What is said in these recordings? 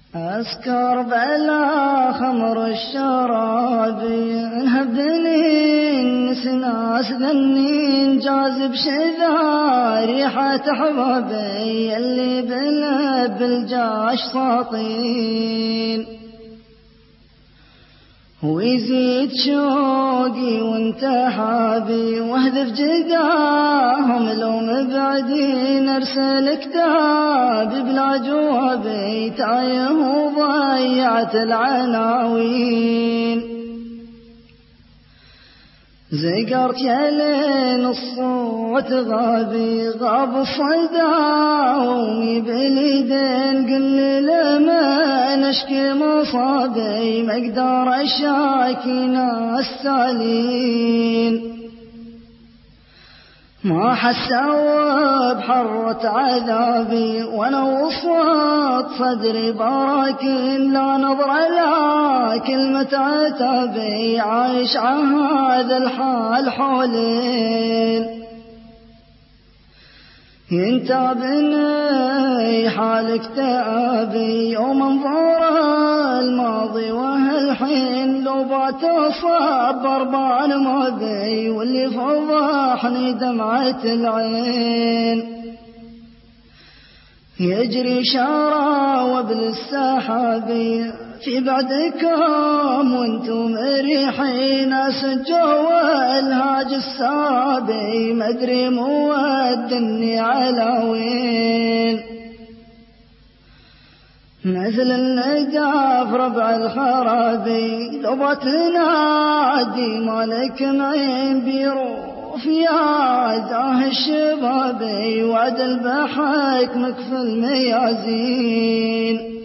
أسكر بلا خمر الشراب انهبني نسناس ذنين جاذب شذا ريحة حبابي اللي بلب الجاش ساطين ويزيد شوقي وانت حابي واهذف جداهم لو مبعدين ارسل كتاب بلا جوابي تايه وضيعت العناوين زقرت يلين الصوت غابي غاب الصدى ومي باليدين قل لما نشكي مصابي مقدار الشاكين السالين ما حسوا بحرة عذابي وانا وصوت صدري براكين لا نظر لا كلمة عتابي عايش هذا الحال حولين ينتابني حالك تابي يوم انظر الماضي وهالحين لو بات صبر بان ما بي واللي فضحني دمعة العين يجري شارع وابل السحابي في بعدكم وانتم مريحين اسجوا الهاج السابي مدري مودني على وين مثل النجاف ربع الخرابي لو بتنادي مالك معين بيروف يا زاه الشبابي وعد البحك مكفل ميازين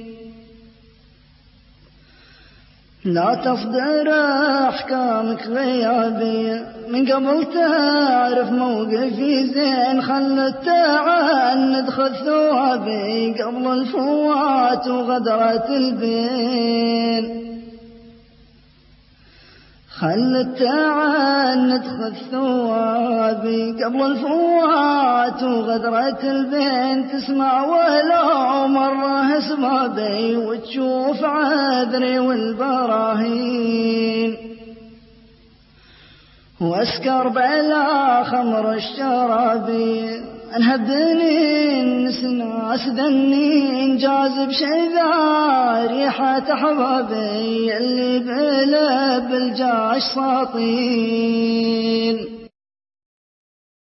لا تصدر أحكامك غيابي من قبل تعرف موقفي زين خلت تعاند خذ ثوابي قبل الفوات وغدرة البين خلت تعاند خذ ثوابي قبل الفوات وغدرة البين تسمع ولو مرة اسبابي وتشوف عذري والبراهين واسكر بلا خمر الشرابي انهبني النسناس ذنين جاذب شذا ريحة حبابي اللي بلب الجاش ساطين